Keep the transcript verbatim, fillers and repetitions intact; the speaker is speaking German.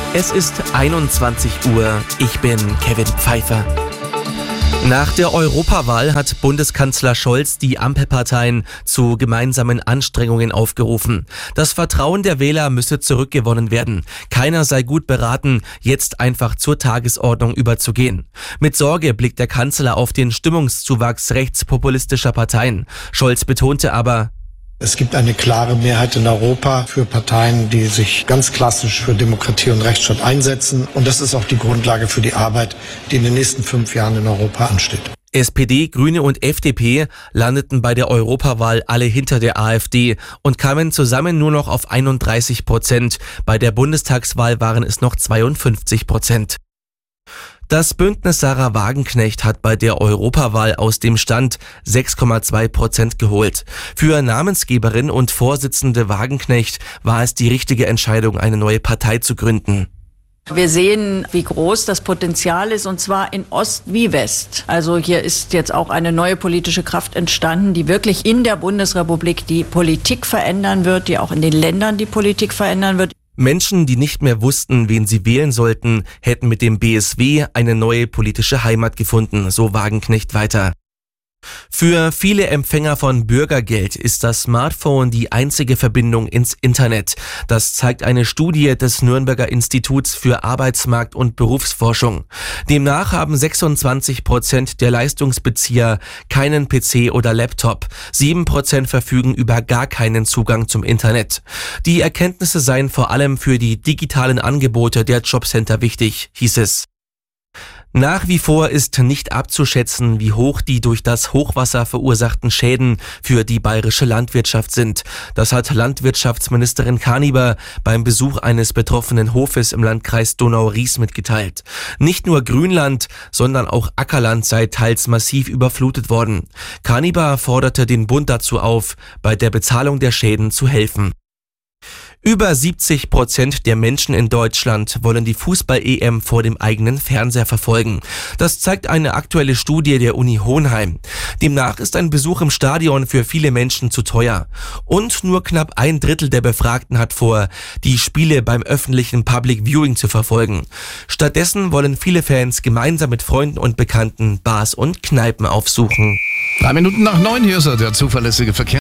Es ist einundzwanzig Uhr. Ich bin Kevin Pfeiffer. Nach der Europawahl hat Bundeskanzler Scholz die Ampelparteien zu gemeinsamen Anstrengungen aufgerufen. Das Vertrauen der Wähler müsse zurückgewonnen werden. Keiner sei gut beraten, jetzt einfach zur Tagesordnung überzugehen. Mit Sorge blickt der Kanzler auf den Stimmungszuwachs rechtspopulistischer Parteien. Scholz betonte aber: Es gibt eine klare Mehrheit in Europa für Parteien, die sich ganz klassisch für Demokratie und Rechtsstaat einsetzen. Und das ist auch die Grundlage für die Arbeit, die in den nächsten fünf Jahren in Europa ansteht. S P D, Grüne und F D P landeten bei der Europawahl alle hinter der AfD und kamen zusammen nur noch auf einunddreißig Prozent. Bei der Bundestagswahl waren es noch zweiundfünfzig Prozent. Das Bündnis Sarah Wagenknecht hat bei der Europawahl aus dem Stand sechs Komma zwei Prozent geholt. Für Namensgeberin und Vorsitzende Wagenknecht war es die richtige Entscheidung, eine neue Partei zu gründen. Wir sehen, wie groß das Potenzial ist, und zwar in Ost wie West. Also hier ist jetzt auch eine neue politische Kraft entstanden, die wirklich in der Bundesrepublik die Politik verändern wird, die auch in den Ländern die Politik verändern wird. Menschen, die nicht mehr wussten, wen sie wählen sollten, hätten mit dem B S W eine neue politische Heimat gefunden, so Wagenknecht weiter. Für viele Empfänger von Bürgergeld ist das Smartphone die einzige Verbindung ins Internet. Das zeigt eine Studie des Nürnberger Instituts für Arbeitsmarkt- und Berufsforschung. Demnach haben sechsundzwanzig Prozent der Leistungsbezieher keinen P C oder Laptop. sieben Prozent verfügen über gar keinen Zugang zum Internet. Die Erkenntnisse seien vor allem für die digitalen Angebote der Jobcenter wichtig, hieß es. Nach wie vor ist nicht abzuschätzen, wie hoch die durch das Hochwasser verursachten Schäden für die bayerische Landwirtschaft sind. Das hat Landwirtschaftsministerin Kaniber beim Besuch eines betroffenen Hofes im Landkreis Donau-Ries mitgeteilt. Nicht nur Grünland, sondern auch Ackerland sei teils massiv überflutet worden. Kaniber forderte den Bund dazu auf, bei der Bezahlung der Schäden zu helfen. Über siebzig Prozent der Menschen in Deutschland wollen die Fußball-E M vor dem eigenen Fernseher verfolgen. Das zeigt eine aktuelle Studie der Uni Hohenheim. Demnach ist ein Besuch im Stadion für viele Menschen zu teuer. Und nur knapp ein Drittel der Befragten hat vor, die Spiele beim öffentlichen Public Viewing zu verfolgen. Stattdessen wollen viele Fans gemeinsam mit Freunden und Bekannten Bars und Kneipen aufsuchen. Drei Minuten nach neun, hier ist er, der zuverlässige Verkehr.